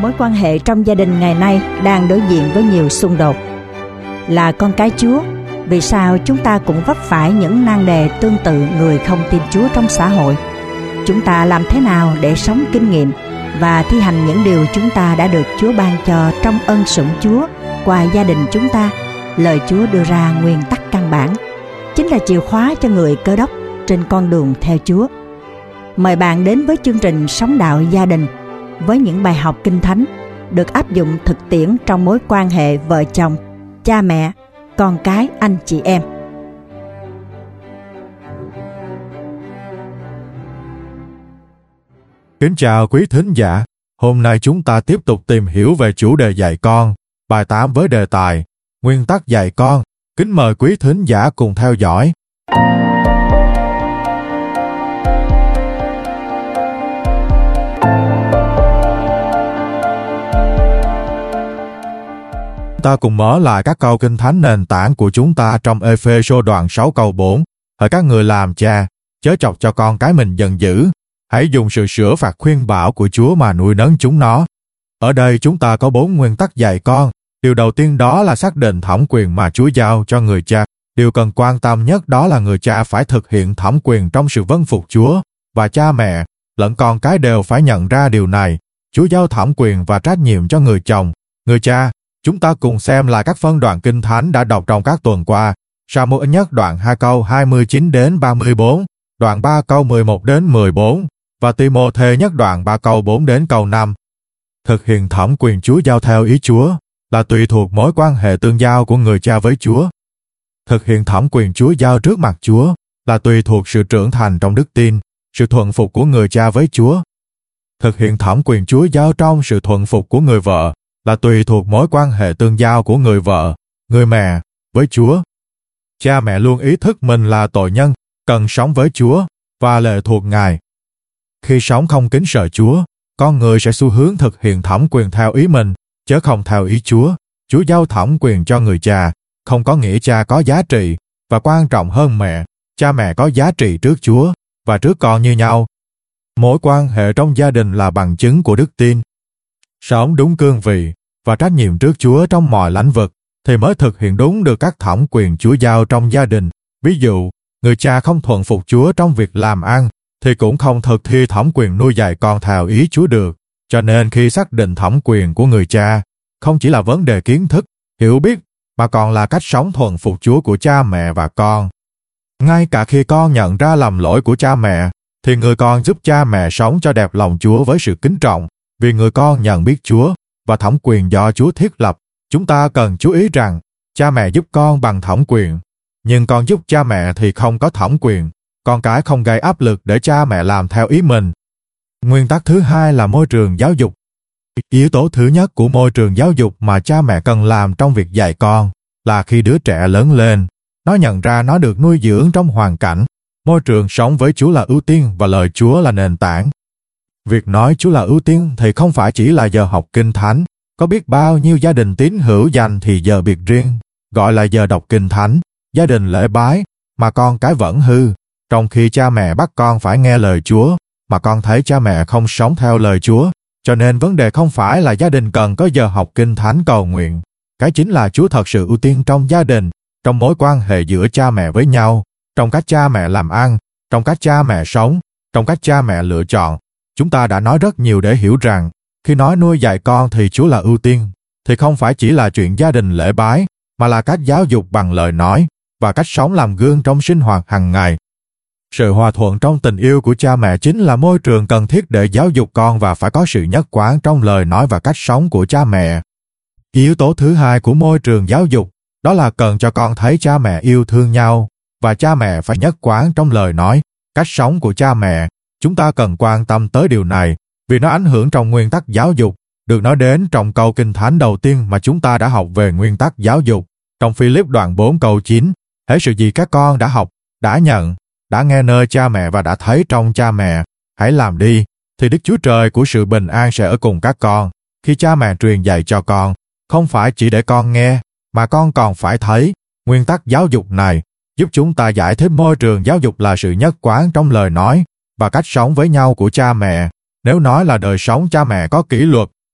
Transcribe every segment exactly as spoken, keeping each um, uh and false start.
Mối quan hệ trong gia đình ngày nay đang đối diện với nhiều xung đột. Là con cái Chúa, vì sao chúng ta cũng vấp phải những nan đề tương tự người không tin Chúa trong xã hội? Chúng ta làm thế nào để sống kinh nghiệm và thi hành những điều chúng ta đã được Chúa ban cho trong ân sủng Chúa qua gia đình chúng ta? Lời Chúa đưa ra nguyên tắc căn bản, chính là chìa khóa cho người Cơ Đốc trên con đường theo Chúa. Mời bạn đến với chương trình Sống Đạo Gia Đình với những bài học Kinh Thánh được áp dụng thực tiễn trong mối quan hệ vợ chồng, cha mẹ, con cái, anh chị em. Kính chào quý thính giả. Hôm nay chúng ta tiếp tục tìm hiểu về chủ đề dạy con, bài tám với đề tài Nguyên tắc dạy con. Kính mời quý thính giả cùng theo dõi. Ta cùng mở lại các câu Kinh Thánh nền tảng của chúng ta trong Ê-phê-sô đoạn sáu câu bốn. Hỡi các người làm cha, chớ chọc cho con cái mình giận dữ, hãy dùng sự sửa phạt khuyên bảo của Chúa mà nuôi nấng chúng nó. Ở đây chúng ta có bốn nguyên tắc dạy con. Điều đầu tiên đó là xác định thẩm quyền mà Chúa giao cho người cha. Điều cần quan tâm nhất đó là người cha phải thực hiện thẩm quyền trong sự vâng phục Chúa, và cha mẹ lẫn con cái đều phải nhận ra điều này. Chúa giao thẩm quyền và trách nhiệm cho người chồng, người cha. Chúng ta cùng xem lại các phân đoạn Kinh Thánh đã đọc trong các tuần qua. Sa-mô-ơ nhất đoạn hai câu hai mươi chín đến ba mươi bốn, đoạn ba câu mười một đến mười bốn, và Ti-mô-thê nhất đoạn ba câu bốn đến câu năm. Thực hiện thẩm quyền Chúa giao theo ý Chúa là tùy thuộc mối quan hệ tương giao của người cha với Chúa. Thực hiện thẩm quyền Chúa giao trước mặt Chúa là tùy thuộc sự trưởng thành trong đức tin, sự thuận phục của người cha với Chúa. Thực hiện thẩm quyền Chúa giao trong sự thuận phục của người vợ là tùy thuộc mối quan hệ tương giao của người vợ, người mẹ với Chúa. Cha mẹ luôn ý thức mình là tội nhân, cần sống với Chúa và lệ thuộc Ngài. Khi sống không kính sợ Chúa, con người sẽ xu hướng thực hiện thẩm quyền theo ý mình, chứ không theo ý Chúa. Chúa giao thẩm quyền cho người cha, không có nghĩa cha có giá trị, và quan trọng hơn mẹ, cha mẹ có giá trị trước Chúa và trước con như nhau. Mối quan hệ trong gia đình là bằng chứng của đức tin. Sống đúng cương vị và trách nhiệm trước Chúa trong mọi lĩnh vực thì mới thực hiện đúng được các thẩm quyền Chúa giao trong gia đình. Ví dụ, người cha không thuận phục Chúa trong việc làm ăn thì cũng không thực thi thẩm quyền nuôi dạy con theo ý Chúa được. Cho nên khi xác định thẩm quyền của người cha, không chỉ là vấn đề kiến thức, hiểu biết, mà còn là cách sống thuận phục Chúa của cha mẹ và con. Ngay cả khi con nhận ra lầm lỗi của cha mẹ, thì người con giúp cha mẹ sống cho đẹp lòng Chúa với sự kính trọng, vì người con nhận biết Chúa và thẩm quyền do Chúa thiết lập. Chúng ta cần chú ý rằng, cha mẹ giúp con bằng thẩm quyền, nhưng con giúp cha mẹ thì không có thẩm quyền. Con cái không gây áp lực để cha mẹ làm theo ý mình. Nguyên tắc thứ hai là môi trường giáo dục. Yếu tố thứ nhất của môi trường giáo dục mà cha mẹ cần làm trong việc dạy con là khi đứa trẻ lớn lên, nó nhận ra nó được nuôi dưỡng trong hoàn cảnh. Môi trường sống với Chúa là ưu tiên và lời Chúa là nền tảng. Việc nói Chúa là ưu tiên thì không phải chỉ là giờ học Kinh Thánh. Có biết bao nhiêu gia đình tín hữu dành thì giờ biệt riêng, gọi là giờ đọc Kinh Thánh, gia đình lễ bái, mà con cái vẫn hư. Trong khi cha mẹ bắt con phải nghe lời Chúa, mà con thấy cha mẹ không sống theo lời Chúa, cho nên vấn đề không phải là gia đình cần có giờ học Kinh Thánh cầu nguyện. Cái chính là Chúa thật sự ưu tiên trong gia đình, trong mối quan hệ giữa cha mẹ với nhau, trong cách cha mẹ làm ăn, trong cách cha mẹ sống, trong cách cha mẹ lựa chọn. Chúng ta đã nói rất nhiều để hiểu rằng, khi nói nuôi dạy con thì Chúa là ưu tiên, thì không phải chỉ là chuyện gia đình lễ bái, mà là cách giáo dục bằng lời nói, và cách sống làm gương trong sinh hoạt hàng ngày. Sự hòa thuận trong tình yêu của cha mẹ chính là môi trường cần thiết để giáo dục con, và phải có sự nhất quán trong lời nói và cách sống của cha mẹ. Yếu tố thứ hai của môi trường giáo dục, đó là cần cho con thấy cha mẹ yêu thương nhau, và cha mẹ phải nhất quán trong lời nói, cách sống của cha mẹ. Chúng ta cần quan tâm tới điều này, vì nó ảnh hưởng trong nguyên tắc giáo dục, được nói đến trong câu Kinh Thánh đầu tiên mà chúng ta đã học về nguyên tắc giáo dục. Trong Phi-líp đoạn bốn câu chín, hễ sự gì các con đã học, đã nhận, đã nghe nơi cha mẹ và đã thấy trong cha mẹ, hãy làm đi, thì Đức Chúa Trời của sự bình an sẽ ở cùng các con. Khi cha mẹ truyền dạy cho con, không phải chỉ để con nghe, mà con còn phải thấy. Nguyên tắc giáo dục này giúp chúng ta giải thích môi trường giáo dục là sự nhất quán trong lời nói và cách sống với nhau của cha mẹ. Nếu nói là đời sống cha mẹ có kỷ luật,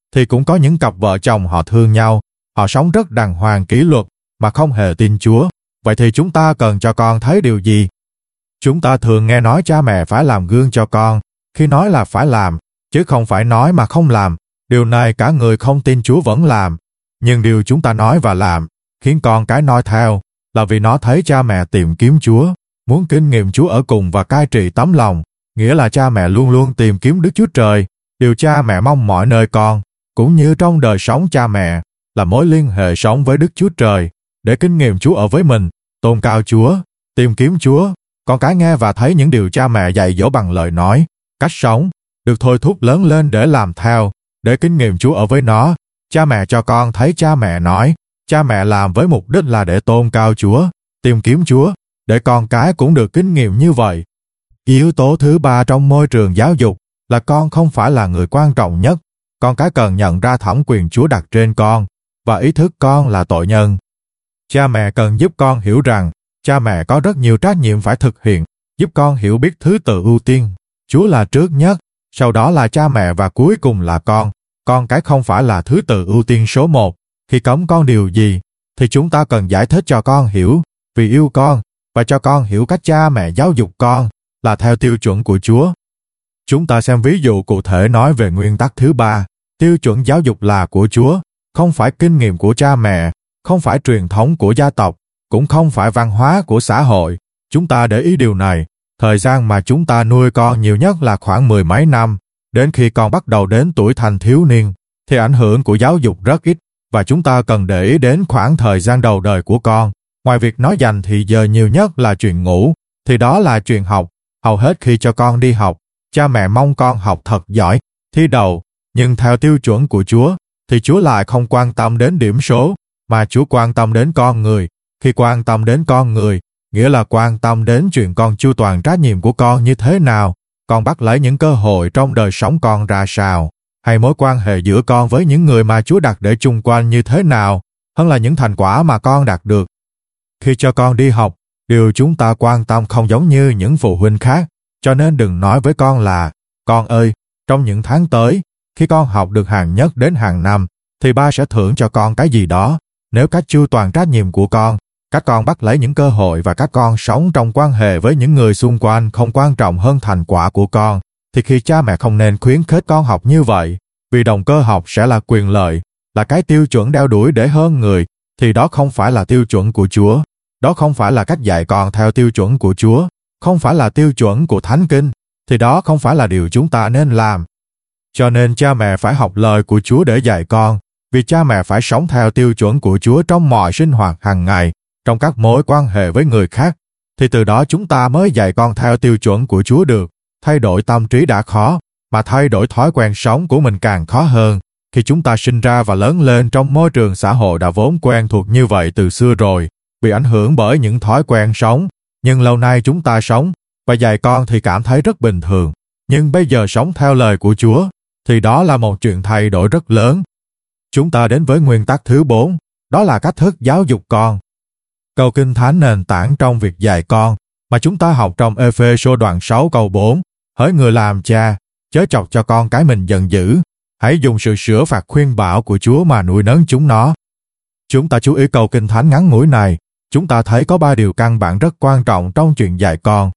thì cũng có những cặp vợ chồng họ thương nhau, họ sống rất đàng hoàng kỷ luật mà không hề tin Chúa. Vậy thì chúng ta cần cho con thấy điều gì? Chúng ta thường nghe nói cha mẹ phải làm gương cho con, khi nói là phải làm, chứ không phải nói mà không làm. Điều này cả người không tin Chúa vẫn làm. Nhưng điều chúng ta nói và làm, khiến con cái nói theo, là vì nó thấy cha mẹ tìm kiếm Chúa, muốn kinh nghiệm Chúa ở cùng và cai trị tấm lòng. Nghĩa là cha mẹ luôn luôn tìm kiếm Đức Chúa Trời. Điều cha mẹ mong mỏi nơi con, cũng như trong đời sống cha mẹ, là mối liên hệ sống với Đức Chúa Trời, để kinh nghiệm Chúa ở với mình, tôn cao Chúa, tìm kiếm Chúa. Con cái nghe và thấy những điều cha mẹ dạy dỗ bằng lời nói, cách sống, được thôi thúc lớn lên để làm theo, để kinh nghiệm Chúa ở với nó. Cha mẹ cho con thấy cha mẹ nói, cha mẹ làm với mục đích là để tôn cao Chúa, tìm kiếm Chúa, để con cái cũng được kinh nghiệm như vậy. Yếu tố thứ ba trong môi trường giáo dục là con không phải là người quan trọng nhất. Con cái cần nhận ra thẩm quyền Chúa đặt trên con và ý thức con là tội nhân. Cha mẹ cần giúp con hiểu rằng cha mẹ có rất nhiều trách nhiệm phải thực hiện, giúp con hiểu biết thứ tự ưu tiên. Chúa là trước nhất, sau đó là cha mẹ và cuối cùng là con. Con cái không phải là thứ tự ưu tiên số một. Khi cấm con điều gì, thì chúng ta cần giải thích cho con hiểu, vì yêu con, và cho con hiểu cách cha mẹ giáo dục con là theo tiêu chuẩn của Chúa. Chúng ta xem ví dụ cụ thể nói về nguyên tắc thứ ba. Tiêu chuẩn giáo dục là của Chúa, không phải kinh nghiệm của cha mẹ, không phải truyền thống của gia tộc, cũng không phải văn hóa của xã hội. Chúng ta để ý điều này, thời gian mà chúng ta nuôi con nhiều nhất là khoảng mười mấy năm, đến khi con bắt đầu đến tuổi thành thiếu niên, thì ảnh hưởng của giáo dục rất ít, và chúng ta cần để ý đến khoảng thời gian đầu đời của con. Ngoài việc nó dành thì giờ nhiều nhất là chuyện ngủ, thì đó là chuyện học. Hầu hết khi cho con đi học, cha mẹ mong con học thật giỏi, thi đậu, nhưng theo tiêu chuẩn của Chúa, thì Chúa lại không quan tâm đến điểm số, mà Chúa quan tâm đến con người. Khi quan tâm đến con người, nghĩa là quan tâm đến chuyện con chu toàn trách nhiệm của con như thế nào, con bắt lấy những cơ hội trong đời sống con ra sao, hay mối quan hệ giữa con với những người mà Chúa đặt để chung quanh như thế nào, hơn là những thành quả mà con đạt được. Khi cho con đi học, điều chúng ta quan tâm không giống như những phụ huynh khác, cho nên đừng nói với con là, con ơi, trong những tháng tới, khi con học được hàng nhất đến hàng năm, thì ba sẽ thưởng cho con cái gì đó. Nếu cách chu toàn trách nhiệm của con, các con bắt lấy những cơ hội và các con sống trong quan hệ với những người xung quanh không quan trọng hơn thành quả của con, thì khi cha mẹ không nên khuyến khích con học như vậy, vì động cơ học sẽ là quyền lợi, là cái tiêu chuẩn đeo đuổi để hơn người, thì đó không phải là tiêu chuẩn của Chúa. Đó không phải là cách dạy con theo tiêu chuẩn của Chúa, không phải là tiêu chuẩn của Thánh Kinh, thì đó không phải là điều chúng ta nên làm. Cho nên cha mẹ phải học lời của Chúa để dạy con, vì cha mẹ phải sống theo tiêu chuẩn của Chúa trong mọi sinh hoạt hàng ngày, trong các mối quan hệ với người khác, thì từ đó chúng ta mới dạy con theo tiêu chuẩn của Chúa được. Thay đổi tâm trí đã khó, mà thay đổi thói quen sống của mình càng khó hơn. Khi chúng ta sinh ra và lớn lên trong môi trường xã hội đã vốn quen thuộc như vậy từ xưa rồi, bị ảnh hưởng bởi những thói quen sống, nhưng lâu nay chúng ta sống và dạy con thì cảm thấy rất bình thường. Nhưng bây giờ sống theo lời của Chúa, thì đó là một chuyện thay đổi rất lớn. Chúng ta đến với nguyên tắc thứ bốn, đó là cách thức giáo dục con. Câu Kinh Thánh nền tảng trong việc dạy con, mà chúng ta học trong Ê-phê-sô đoạn sáu câu bốn, hỡi người làm cha, chớ chọc cho con cái mình giận dữ, hãy dùng sự sửa phạt khuyên bảo của Chúa mà nuôi nấng chúng nó. Chúng ta chú ý câu Kinh Thánh ngắn ngủi này, chúng ta thấy có ba điều căn bản rất quan trọng trong chuyện dạy con.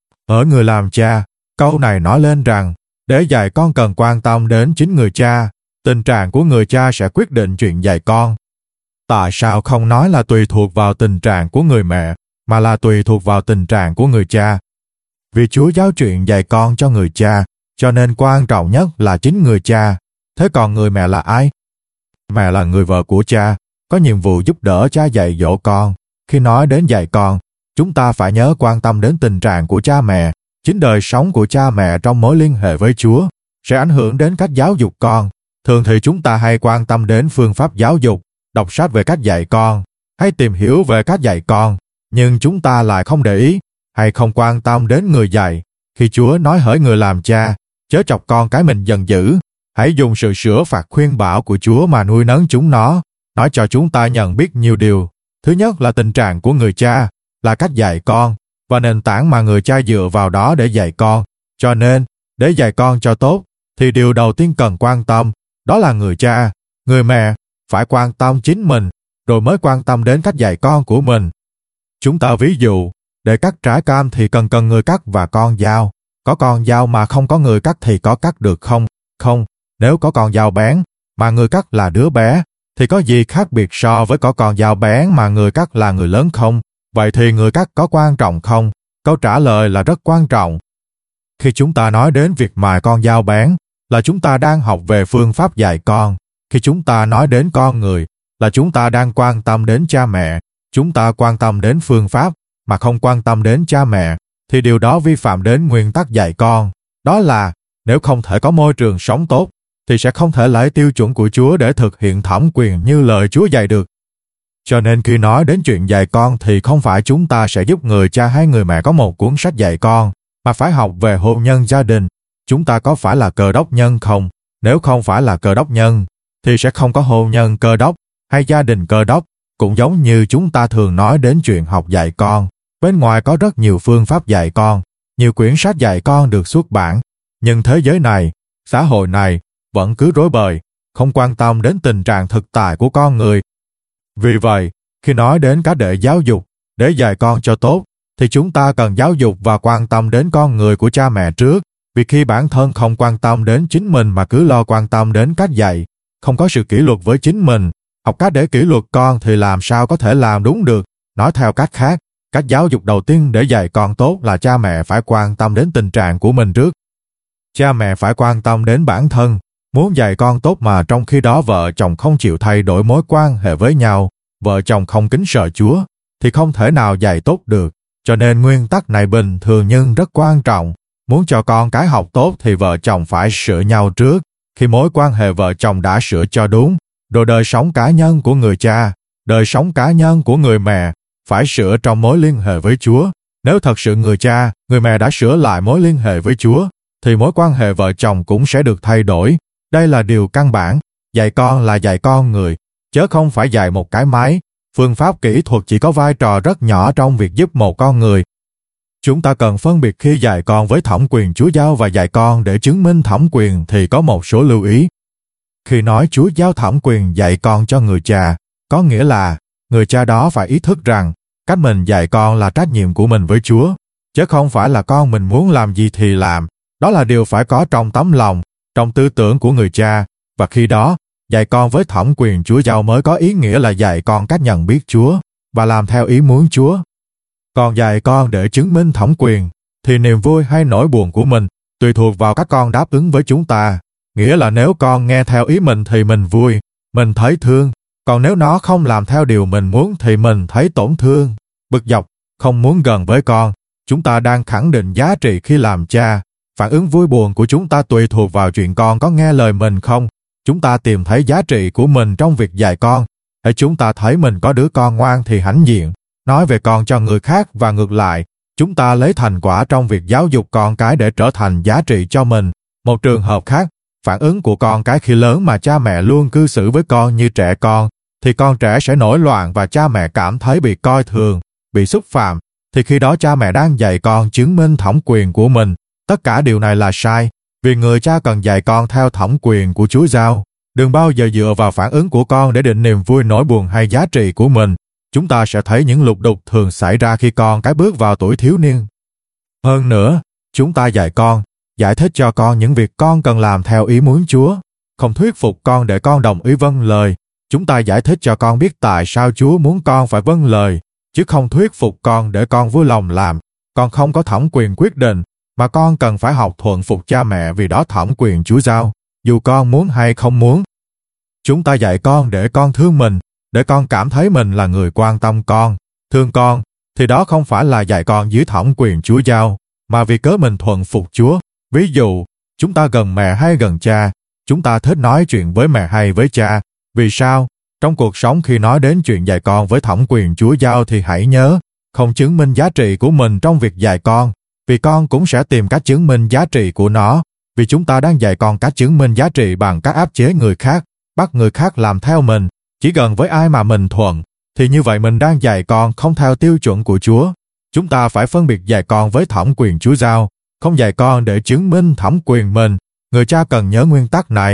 Ở người làm cha, câu này nói lên rằng, để dạy con cần quan tâm đến chính người cha, tình trạng của người cha sẽ quyết định chuyện dạy con. Tại sao không nói là tùy thuộc vào tình trạng của người mẹ, mà là tùy thuộc vào tình trạng của người cha? Vì Chúa giao chuyện dạy con cho người cha, cho nên quan trọng nhất là chính người cha. Thế còn người mẹ là ai? Mẹ là người vợ của cha, có nhiệm vụ giúp đỡ cha dạy dỗ con. Khi nói đến dạy con, chúng ta phải nhớ quan tâm đến tình trạng của cha mẹ. Chính đời sống của cha mẹ trong mối liên hệ với Chúa sẽ ảnh hưởng đến cách giáo dục con. Thường thì chúng ta hay quan tâm đến phương pháp giáo dục, đọc sách về cách dạy con, hay tìm hiểu về cách dạy con, nhưng chúng ta lại không để ý hay không quan tâm đến người dạy. Khi Chúa nói hỡi người làm cha, chớ chọc con cái mình giận dữ, hãy dùng sự sửa phạt khuyên bảo của Chúa mà nuôi nấng chúng nó, nói cho chúng ta nhận biết nhiều điều. Thứ nhất là tình trạng của người cha, là cách dạy con, và nền tảng mà người cha dựa vào đó để dạy con. Cho nên, để dạy con cho tốt, thì điều đầu tiên cần quan tâm, Đó là người cha, người mẹ phải quan tâm chính mình, rồi mới quan tâm đến cách dạy con của mình. Chúng ta ví dụ, để cắt trái cam thì cần cần người cắt và con dao. Có con dao mà không có người cắt thì có cắt được không? Không, nếu có con dao bén, mà người cắt là đứa bé, thì có gì khác biệt so với có con dao bén mà người cắt là người lớn không? Vậy thì người cắt có quan trọng không? Câu trả lời là rất quan trọng. Khi chúng ta nói đến việc mài con dao bén, là chúng ta đang học về phương pháp dạy con. Khi chúng ta nói đến con người, là chúng ta đang quan tâm đến cha mẹ. Chúng ta quan tâm đến phương pháp, mà không quan tâm đến cha mẹ, thì điều đó vi phạm đến nguyên tắc dạy con. Đó là, nếu không thể có môi trường sống tốt, thì sẽ không thể lấy tiêu chuẩn của Chúa để thực hiện thẩm quyền như lời Chúa dạy được. Cho nên khi nói đến chuyện dạy con thì không phải chúng ta sẽ giúp người cha hay người mẹ có một cuốn sách dạy con, mà phải học về hôn nhân gia đình. Chúng ta có phải là cơ đốc nhân không? Nếu không phải là cơ đốc nhân, thì sẽ không có hôn nhân cơ đốc hay gia đình cơ đốc. Cũng giống như chúng ta thường nói đến chuyện học dạy con. Bên ngoài có rất nhiều phương pháp dạy con, nhiều quyển sách dạy con được xuất bản. Nhưng thế giới này, xã hội này, vẫn cứ rối bời, không quan tâm đến tình trạng thực tại của con người. Vì vậy, khi nói đến cách để giáo dục, để dạy con cho tốt, thì chúng ta cần giáo dục và quan tâm đến con người của cha mẹ trước. Vì khi bản thân không quan tâm đến chính mình mà cứ lo quan tâm đến cách dạy, không có sự kỷ luật với chính mình, học cách để kỷ luật con thì làm sao có thể làm đúng được. Nói theo cách khác, cách giáo dục đầu tiên để dạy con tốt là cha mẹ phải quan tâm đến tình trạng của mình trước. Cha mẹ phải quan tâm đến bản thân, muốn dạy con tốt mà trong khi đó vợ chồng không chịu thay đổi mối quan hệ với nhau, vợ chồng không kính sợ Chúa, thì không thể nào dạy tốt được. Cho nên nguyên tắc này bình thường nhưng rất quan trọng. Muốn cho con cái học tốt thì vợ chồng phải sửa nhau trước. Khi mối quan hệ vợ chồng đã sửa cho đúng, rồi đời sống cá nhân của người cha, đời sống cá nhân của người mẹ phải sửa trong mối liên hệ với Chúa. Nếu thật sự người cha, người mẹ đã sửa lại mối liên hệ với Chúa, thì mối quan hệ vợ chồng cũng sẽ được thay đổi. Đây là điều căn bản. Dạy con là dạy con người, chứ không phải dạy một cái máy. Phương pháp kỹ thuật chỉ có vai trò rất nhỏ trong việc giúp một con người. Chúng ta cần phân biệt khi dạy con với thẩm quyền Chúa giao và dạy con để chứng minh thẩm quyền thì có một số lưu ý. Khi nói Chúa giao thẩm quyền dạy con cho người cha, có nghĩa là người cha đó phải ý thức rằng cách mình dạy con là trách nhiệm của mình với Chúa, chứ không phải là con mình muốn làm gì thì làm. Đó là điều phải có trong tấm lòng, trong tư tưởng của người cha, và khi đó, dạy con với thẩm quyền Chúa giao mới có ý nghĩa là dạy con cách nhận biết Chúa và làm theo ý muốn Chúa. Còn dạy con để chứng minh thẩm quyền, thì niềm vui hay nỗi buồn của mình tùy thuộc vào các con đáp ứng với chúng ta. Nghĩa là nếu con nghe theo ý mình thì mình vui, mình thấy thương, còn nếu nó không làm theo điều mình muốn thì mình thấy tổn thương, bực dọc, không muốn gần với con. Chúng ta đang khẳng định giá trị khi làm cha. Phản ứng vui buồn của chúng ta tùy thuộc vào chuyện con có nghe lời mình không. Chúng ta tìm thấy giá trị của mình trong việc dạy con. Hãy chúng ta thấy mình có đứa con ngoan thì hãnh diện, nói về con cho người khác và ngược lại. Chúng ta lấy thành quả trong việc giáo dục con cái để trở thành giá trị cho mình. Một trường hợp khác, phản ứng của con cái khi lớn mà cha mẹ luôn cư xử với con như trẻ con, thì con trẻ sẽ nổi loạn và cha mẹ cảm thấy bị coi thường, bị xúc phạm. Thì khi đó cha mẹ đang dạy con chứng minh thẩm quyền của mình. Tất cả điều này là sai, vì người cha cần dạy con theo thẩm quyền của Chúa giao. Đừng bao giờ dựa vào phản ứng của con để định niềm vui nỗi buồn hay giá trị của mình. Chúng ta sẽ thấy những lục đục thường xảy ra khi con cái bước vào tuổi thiếu niên. Hơn nữa, chúng ta dạy con, giải thích cho con những việc con cần làm theo ý muốn Chúa, không thuyết phục con để con đồng ý vâng lời. Chúng ta giải thích cho con biết tại sao Chúa muốn con phải vâng lời, chứ không thuyết phục con để con vui lòng làm. Con không có thẩm quyền quyết định, mà con cần phải học thuận phục cha mẹ vì đó thẩm quyền Chúa giao, dù con muốn hay không muốn. Chúng ta dạy con để con thương mình, để con cảm thấy mình là người quan tâm con, thương con, thì đó không phải là dạy con dưới thẩm quyền Chúa giao, mà vì cớ mình thuận phục Chúa. Ví dụ, chúng ta gần mẹ hay gần cha, chúng ta thích nói chuyện với mẹ hay với cha. Vì sao? Trong cuộc sống khi nói đến chuyện dạy con với thẩm quyền Chúa giao thì hãy nhớ, không chứng minh giá trị của mình trong việc dạy con, vì con cũng sẽ tìm cách chứng minh giá trị của nó. Vì chúng ta đang dạy con cách chứng minh giá trị bằng cách áp chế người khác, bắt người khác làm theo mình, chỉ gần với ai mà mình thuận, thì như vậy mình đang dạy con không theo tiêu chuẩn của Chúa. Chúng ta phải phân biệt dạy con với thẩm quyền Chúa giao, không dạy con để chứng minh thẩm quyền mình. Người cha cần nhớ nguyên tắc này.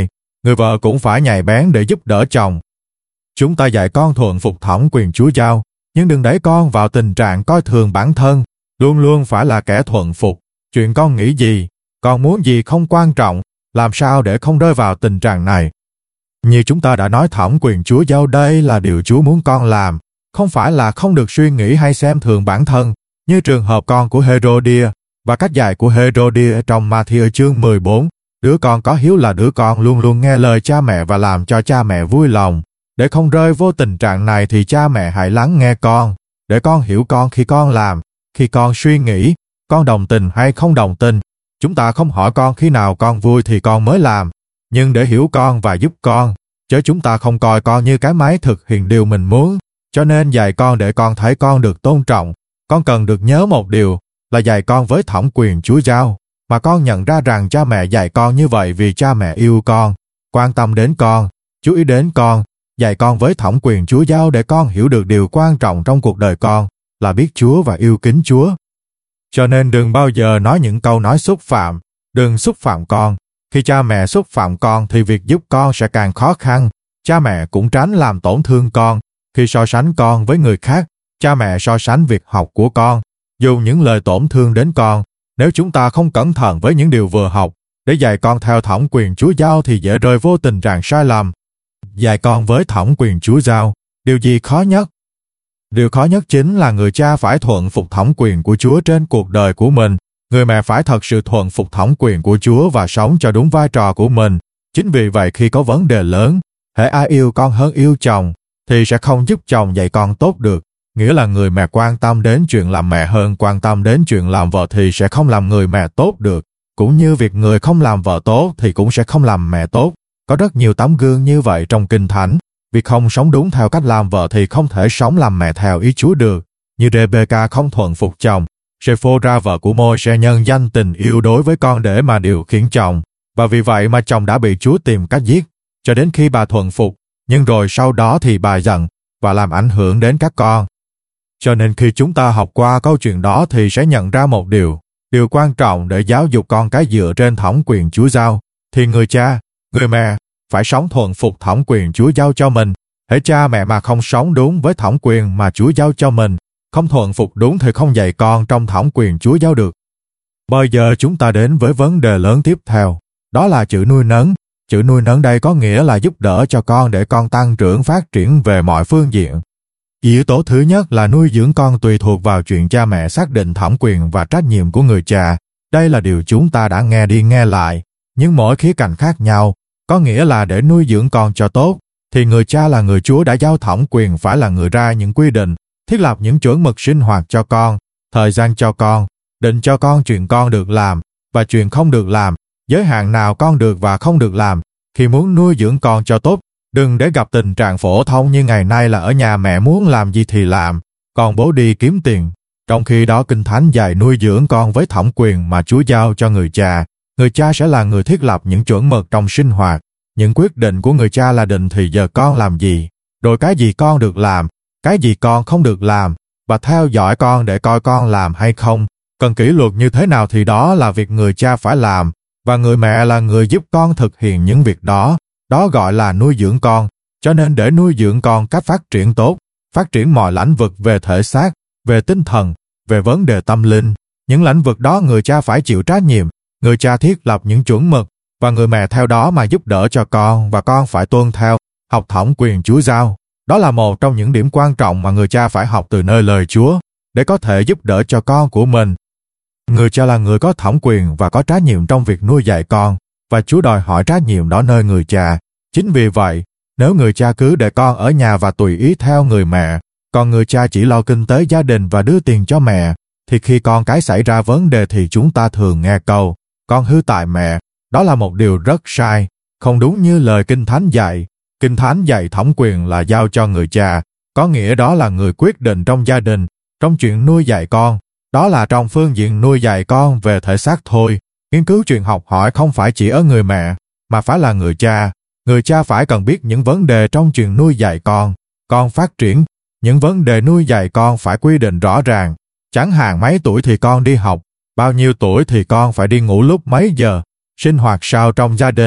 người vợ cũng phải nhạy bén để giúp đỡ chồng. Chúng ta dạy con thuận phục thẩm quyền Chúa giao, nhưng đừng đẩy con vào tình trạng coi thường bản thân, luôn luôn phải là kẻ thuận phục. Chuyện con nghĩ gì, con muốn gì không quan trọng, làm sao để không rơi vào tình trạng này. Như chúng ta đã nói, thẩm quyền Chúa giao đây là điều Chúa muốn con làm, không phải là không được suy nghĩ hay xem thường bản thân, như trường hợp con của Herodias và cách dạy của Herodias trong Ma-thi-ơ chương mười bốn. Đứa con có hiếu là đứa con luôn luôn nghe lời cha mẹ và làm cho cha mẹ vui lòng. Để không rơi vô tình trạng này thì cha mẹ hãy lắng nghe con, để con hiểu con khi con làm, khi con suy nghĩ, con đồng tình hay không đồng tình. Chúng ta không hỏi con khi nào con vui thì con mới làm, nhưng để hiểu con và giúp con, chứ chúng ta không coi con như cái máy thực hiện điều mình muốn. Cho nên dạy con để con thấy con được tôn trọng. Con cần được nhớ một điều là dạy con với thẩm quyền Chúa giao, mà con nhận ra rằng cha mẹ dạy con như vậy vì cha mẹ yêu con, quan tâm đến con, chú ý đến con. Dạy con với thẩm quyền Chúa giao để con hiểu được điều quan trọng trong cuộc đời con là biết Chúa và yêu kính Chúa. Cho nên đừng bao giờ nói những câu nói xúc phạm, đừng xúc phạm con. Khi cha mẹ xúc phạm con thì việc giúp con sẽ càng khó khăn. Cha mẹ cũng tránh làm tổn thương con. Khi so sánh con với người khác, cha mẹ so sánh việc học của con, dùng những lời tổn thương đến con. Nếu chúng ta không cẩn thận với những điều vừa học, để dạy con theo thẩm quyền Chúa giao thì dễ rơi vô tình trạng sai lầm. Dạy con với thẩm quyền Chúa giao, điều gì khó nhất? Điều khó nhất chính là người cha phải thuận phục thẩm quyền của Chúa trên cuộc đời của mình. Người mẹ phải thật sự thuận phục thẩm quyền của Chúa và sống cho đúng vai trò của mình. Chính vì vậy khi có vấn đề lớn, hễ ai yêu con hơn yêu chồng, thì sẽ không giúp chồng dạy con tốt được. Nghĩa là người mẹ quan tâm đến chuyện làm mẹ hơn quan tâm đến chuyện làm vợ thì sẽ không làm người mẹ tốt được. Cũng như việc người không làm vợ tốt thì cũng sẽ không làm mẹ tốt. Có rất nhiều tấm gương như vậy trong Kinh Thánh. Vì không sống đúng theo cách làm vợ thì không thể sống làm mẹ theo ý Chúa được. Như Rê-bê-ca không thuận phục chồng, Sê-phô-ra vợ của Môi-se nhân danh tình yêu đối với con để mà điều khiển chồng. Và vì vậy mà chồng đã bị Chúa tìm cách giết, cho đến khi bà thuận phục. Nhưng rồi sau đó thì bà giận và làm ảnh hưởng đến các con. Cho nên khi chúng ta học qua câu chuyện đó thì sẽ nhận ra một điều. Điều quan trọng để giáo dục con cái dựa trên thẩm quyền Chúa giao, thì người cha, người mẹ phải sống thuận phục thẩm quyền Chúa giao cho mình. Hễ cha mẹ mà không sống đúng với thẩm quyền mà Chúa giao cho mình, không thuận phục đúng thì không dạy con trong thẩm quyền Chúa giao được. Bây giờ chúng ta đến với vấn đề lớn tiếp theo, đó là chữ nuôi nấng. Chữ nuôi nấng đây có nghĩa là giúp đỡ cho con để con tăng trưởng phát triển về mọi phương diện. Yếu tố thứ nhất là nuôi dưỡng con tùy thuộc vào chuyện cha mẹ xác định thẩm quyền và trách nhiệm của người cha. Đây là điều chúng ta đã nghe đi nghe lại, nhưng mỗi khía cạnh khác nhau. Có nghĩa là để nuôi dưỡng con cho tốt, thì người cha là người Chúa đã giao thẩm quyền phải là người ra những quy định, thiết lập những chuẩn mực sinh hoạt cho con, thời gian cho con, định cho con chuyện con được làm và chuyện không được làm, giới hạn nào con được và không được làm. Khi muốn nuôi dưỡng con cho tốt, đừng để gặp tình trạng phổ thông như ngày nay là ở nhà mẹ muốn làm gì thì làm, còn bố đi kiếm tiền. Trong khi đó Kinh Thánh dạy nuôi dưỡng con với thẩm quyền mà Chúa giao cho người cha. Người cha sẽ là người thiết lập những chuẩn mực trong sinh hoạt. Những quyết định của người cha là định thì giờ con làm gì, rồi cái gì con được làm, cái gì con không được làm, và theo dõi con để coi con làm hay không. Cần kỷ luật như thế nào thì đó là việc người cha phải làm, và người mẹ là người giúp con thực hiện những việc đó. Đó gọi là nuôi dưỡng con. Cho nên để nuôi dưỡng con cách phát triển tốt, phát triển mọi lĩnh vực về thể xác, về tinh thần, về vấn đề tâm linh, những lĩnh vực đó người cha phải chịu trách nhiệm. Người cha thiết lập những chuẩn mực, và người mẹ theo đó mà giúp đỡ cho con, và con phải tuân theo, học thẩm quyền Chúa giao. Đó là một trong những điểm quan trọng mà người cha phải học từ nơi lời Chúa, để có thể giúp đỡ cho con của mình. Người cha là người có thẩm quyền và có trách nhiệm trong việc nuôi dạy con, và Chúa đòi hỏi trách nhiệm đó nơi người cha. Chính vì vậy, nếu người cha cứ để con ở nhà và tùy ý theo người mẹ, còn người cha chỉ lo kinh tế gia đình và đưa tiền cho mẹ, thì khi con cái xảy ra vấn đề thì chúng ta thường nghe câu, con hư tại mẹ. Đó là một điều rất sai, không đúng như lời Kinh Thánh dạy. Kinh Thánh dạy thẩm quyền là giao cho người cha, có nghĩa đó là người quyết định trong gia đình, trong chuyện nuôi dạy con. Đó là trong phương diện nuôi dạy con về thể xác thôi. Nghiên cứu chuyện học hỏi không phải chỉ ở người mẹ, mà phải là người cha. Người cha phải cần biết những vấn đề trong chuyện nuôi dạy con. Con phát triển, những vấn đề nuôi dạy con phải quy định rõ ràng. Chẳng hạn mấy tuổi thì con đi học, bao nhiêu tuổi thì con phải đi ngủ lúc mấy giờ, sinh hoạt sao trong gia đình.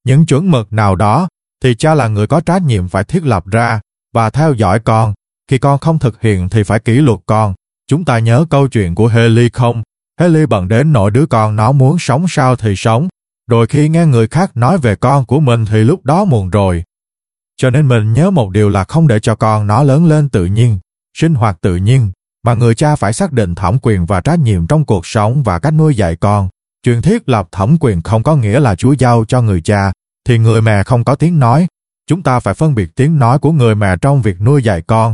những chuẩn mực nào đó, thì cha là người có trách nhiệm phải thiết lập ra và theo dõi con. Khi con không thực hiện thì phải kỷ luật con. Chúng ta nhớ câu chuyện của Haley không? Haley bận đến nỗi đứa con nó muốn sống sao thì sống, rồi khi nghe người khác nói về con của mình thì lúc đó muộn rồi. Cho nên mình nhớ một điều là không để cho con nó lớn lên tự nhiên, sinh hoạt tự nhiên, mà người cha phải xác định thẩm quyền và trách nhiệm trong cuộc sống và cách nuôi dạy con. Chuyện thiết lập thẩm quyền không có nghĩa là Chúa giao cho người cha, thì người mẹ không có tiếng nói. Chúng ta phải phân biệt tiếng nói của người mẹ trong việc nuôi dạy con.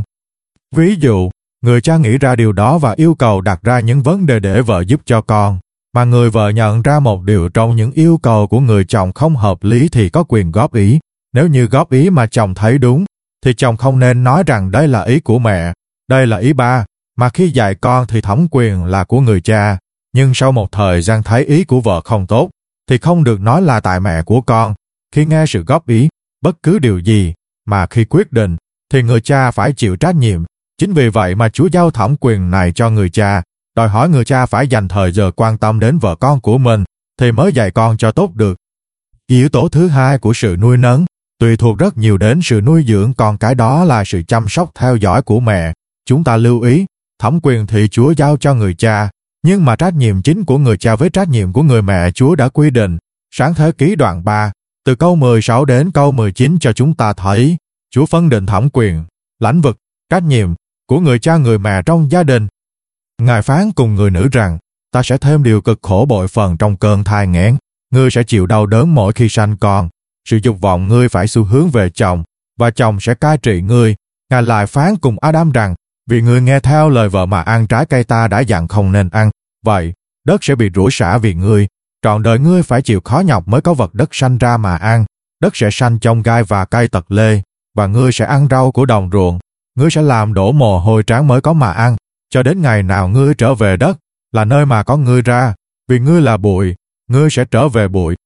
Ví dụ, người cha nghĩ ra điều đó và yêu cầu đặt ra những vấn đề để vợ giúp cho con, mà người vợ nhận ra một điều trong những yêu cầu của người chồng không hợp lý thì có quyền góp ý. Nếu như góp ý mà chồng thấy đúng, thì chồng không nên nói rằng đây là ý của mẹ, đây là ý ba, mà khi dạy con thì thẩm quyền là của người cha. Nhưng sau một thời gian thấy ý của vợ không tốt, thì không được nói là tại mẹ của con. Khi nghe sự góp ý, bất cứ điều gì, mà khi quyết định, thì người cha phải chịu trách nhiệm. Chính vì vậy mà Chúa giao thẩm quyền này cho người cha, đòi hỏi người cha phải dành thời giờ quan tâm đến vợ con của mình, thì mới dạy con cho tốt được. Yếu tố thứ hai của sự nuôi nấng, tùy thuộc rất nhiều đến sự nuôi dưỡng con cái, đó là sự chăm sóc theo dõi của mẹ. Chúng ta lưu ý, thẩm quyền thì Chúa giao cho người cha, nhưng mà trách nhiệm chính của người cha với trách nhiệm của người mẹ Chúa đã quy định. Sáng Thế Ký đoạn ba, từ câu mười sáu đến câu mười chín cho chúng ta thấy, Chúa phân định thẩm quyền, lãnh vực, trách nhiệm của người cha người mẹ trong gia đình. Ngài phán cùng người nữ rằng, ta sẽ thêm điều cực khổ bội phần trong cơn thai nghén, ngươi sẽ chịu đau đớn mỗi khi sanh con. Sự dục vọng ngươi phải xu hướng về chồng, và chồng sẽ cai trị ngươi. Ngài lại phán cùng Adam rằng, vì ngươi nghe theo lời vợ mà ăn trái cây ta đã dặn không nên ăn, vậy đất sẽ bị rủa xả vì ngươi. Trọn đời ngươi phải chịu khó nhọc mới có vật đất sanh ra mà ăn. Đất sẽ sanh chông gai và cây tật lê, và ngươi sẽ ăn rau của đồng ruộng. Ngươi sẽ làm đổ mồ hôi trán mới có mà ăn, cho đến ngày nào ngươi trở về đất, là nơi mà có ngươi ra, vì ngươi là bụi, ngươi sẽ trở về bụi.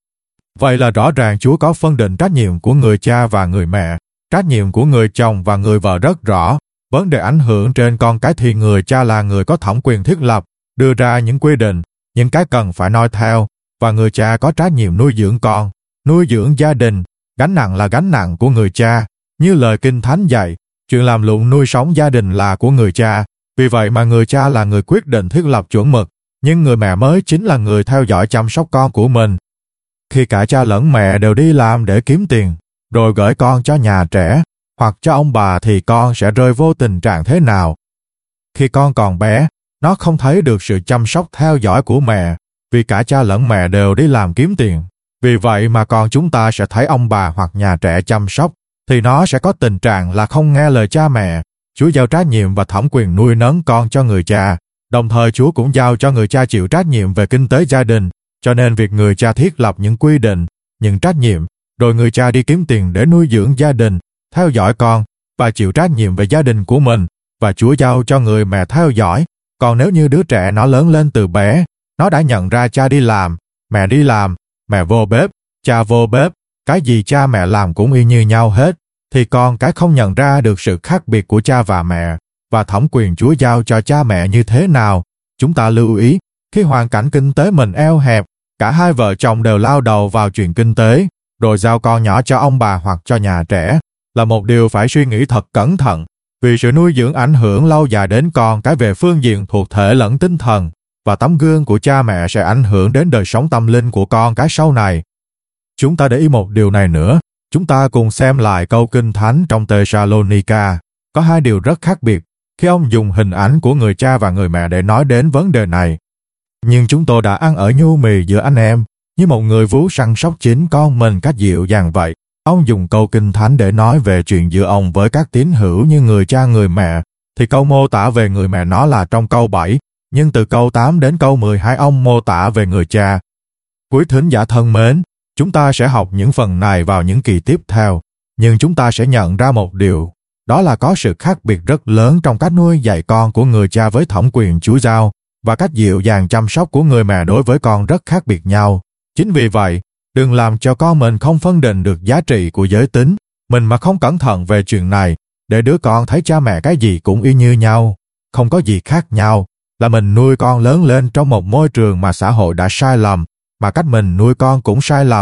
Vậy là rõ ràng Chúa có phân định trách nhiệm của người cha và người mẹ, trách nhiệm của người chồng và người vợ rất rõ. Vấn đề ảnh hưởng trên con cái thì người cha là người có thẩm quyền thiết lập, đưa ra những quy định, những cái cần phải noi theo, và người cha có trách nhiệm nuôi dưỡng con, nuôi dưỡng gia đình. Gánh nặng là gánh nặng của người cha, như lời Kinh Thánh dạy, chuyện làm lụng nuôi sống gia đình là của người cha. Vì vậy mà người cha là người quyết định thiết lập chuẩn mực, nhưng người mẹ mới chính là người theo dõi chăm sóc con của mình. Khi cả cha lẫn mẹ đều đi làm để kiếm tiền, rồi gửi con cho nhà trẻ, hoặc cho ông bà, thì con sẽ rơi vô tình trạng thế nào? Khi con còn bé, nó không thấy được sự chăm sóc theo dõi của mẹ, vì cả cha lẫn mẹ đều đi làm kiếm tiền. Vì vậy mà con chúng ta sẽ thấy ông bà hoặc nhà trẻ chăm sóc, thì nó sẽ có tình trạng là không nghe lời cha mẹ. Chúa giao trách nhiệm và thẩm quyền nuôi nấng con cho người cha, đồng thời Chúa cũng giao cho người cha chịu trách nhiệm về kinh tế gia đình. Cho nên việc người cha thiết lập những quy định, những trách nhiệm, rồi người cha đi kiếm tiền để nuôi dưỡng gia đình, theo dõi con, và chịu trách nhiệm về gia đình của mình, và Chúa giao cho người mẹ theo dõi. Còn nếu như đứa trẻ nó lớn lên từ bé, nó đã nhận ra cha đi làm, mẹ đi làm, mẹ vô bếp, cha vô bếp, cái gì cha mẹ làm cũng y như nhau hết, thì con cái không nhận ra được sự khác biệt của cha và mẹ, và thẩm quyền Chúa giao cho cha mẹ như thế nào. Chúng ta lưu ý, khi hoàn cảnh kinh tế mình eo hẹp, cả hai vợ chồng đều lao đầu vào chuyện kinh tế, rồi giao con nhỏ cho ông bà hoặc cho nhà trẻ, là một điều phải suy nghĩ thật cẩn thận, vì sự nuôi dưỡng ảnh hưởng lâu dài đến con cái về phương diện thuộc thể lẫn tinh thần, và tấm gương của cha mẹ sẽ ảnh hưởng đến đời sống tâm linh của con cái sau này. Chúng ta để ý một điều này nữa, chúng ta cùng xem lại câu Kinh Thánh trong Tê-sa-lô-ni-ca. Có hai điều rất khác biệt khi ông dùng hình ảnh của người cha và người mẹ để nói đến vấn đề này. Nhưng chúng tôi đã ăn ở nhu mì giữa anh em, như một người vú săn sóc chính con mình cách dịu dàng vậy. Ông dùng câu Kinh Thánh để nói về chuyện giữa ông với các tín hữu như người cha người mẹ, thì câu mô tả về người mẹ nó là trong câu bảy, nhưng từ câu tám đến câu mười hai ông mô tả về người cha. Quý thính giả thân mến, chúng ta sẽ học những phần này vào những kỳ tiếp theo, nhưng chúng ta sẽ nhận ra một điều, đó là có sự khác biệt rất lớn trong cách nuôi dạy con của người cha với thẩm quyền Chúa giao, và cách dịu dàng chăm sóc của người mẹ đối với con rất khác biệt nhau. Chính vì vậy, đừng làm cho con mình không phân định được giá trị của giới tính, mình mà không cẩn thận về chuyện này, để đứa con thấy cha mẹ cái gì cũng y như nhau, không có gì khác nhau, là mình nuôi con lớn lên trong một môi trường mà xã hội đã sai lầm, mà cách mình nuôi con cũng sai lầm,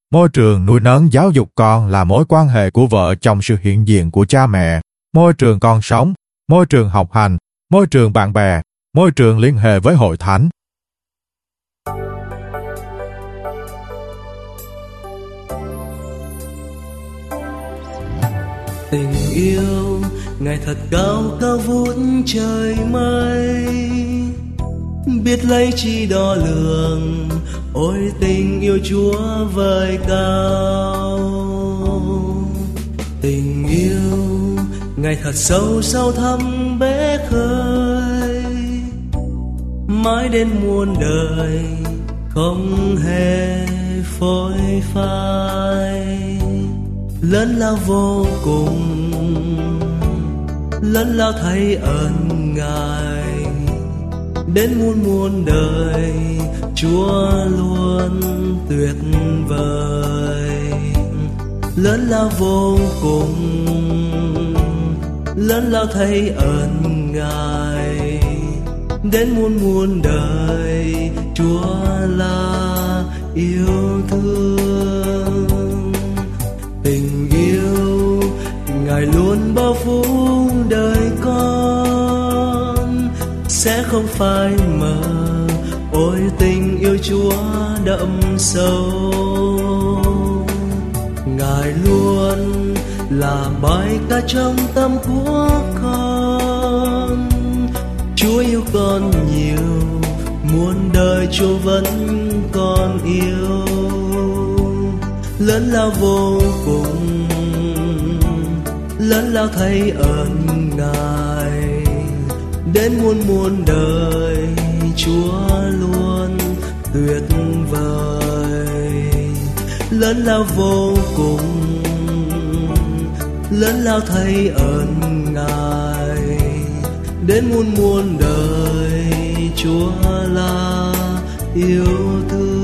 Môi trường nuôi nấng giáo dục con là mối quan hệ của vợ trong sự hiện diện của cha mẹ, môi trường con sống, môi trường học hành, môi trường bạn bè, môi trường liên hệ với hội thánh. Tình yêu Ngài thật cao cao vút trời mây, biết lấy chi đo lường, ôi tình yêu Chúa vời cao. Tình yêu Ngài thật sâu sâu thẳm bể khơi, mãi đến muôn đời không hề phôi phai. Lớn lao vô cùng, lớn lao thấy ơn Ngài, đến muôn muôn đời Chúa luôn tuyệt vời. Lớn lao vô cùng, lớn lao thấy ơn Ngài, đến muôn muôn đời Chúa là yêu thương. Tình yêu Ngài luôn bao phủ đời con, sẽ không phai mờ, ôi tình yêu Chúa đậm sâu. Ngài luôn là bài ca trong tâm của con, Chúa yêu con nhiều, muôn đời Chúa vẫn còn yêu. Lớn lao vô cùng, lớn lao thấy ơn Ngài, đến muôn muôn đời Chúa luôn tuyệt vời. Lớn lao vô cùng, lớn lao thấy ơn Ngài, đến muôn muôn đời Chúa là yêu thương.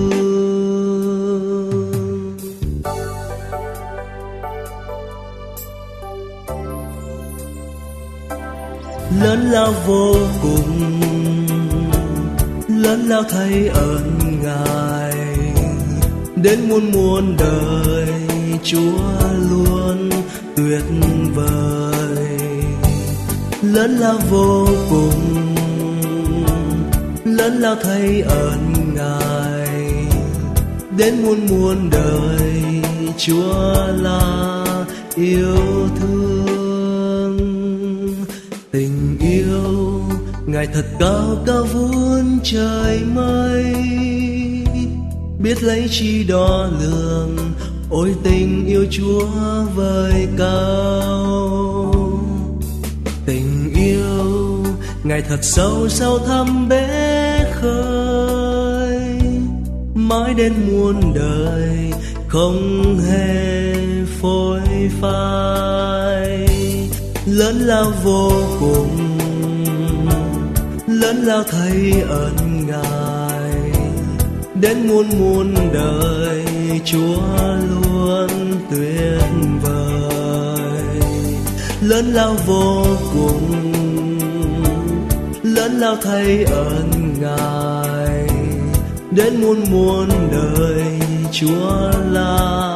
Lớn lao vô cùng, lớn lao thấy ơn Ngài, đến muôn muôn đời Chúa luôn tuyệt vời. Lớn lao vô cùng, lớn lao thấy ơn Ngài, đến muôn muôn đời Chúa là yêu thương. Tình yêu Ngài thật cao cao vút trời mây, biết lấy chi đo lường, ôi tình yêu Chúa vời cao. Tình yêu Ngài thật sâu sâu thẳm bể khơi, mãi đến muôn đời không hề phôi phai. Lớn lao vô cùng, lớn lao thấy ơn Ngài, đến muôn muôn đời Chúa luôn tuyệt vời. Lớn lao vô cùng, lớn lao thấy ơn Ngài, đến muôn muôn đời Chúa là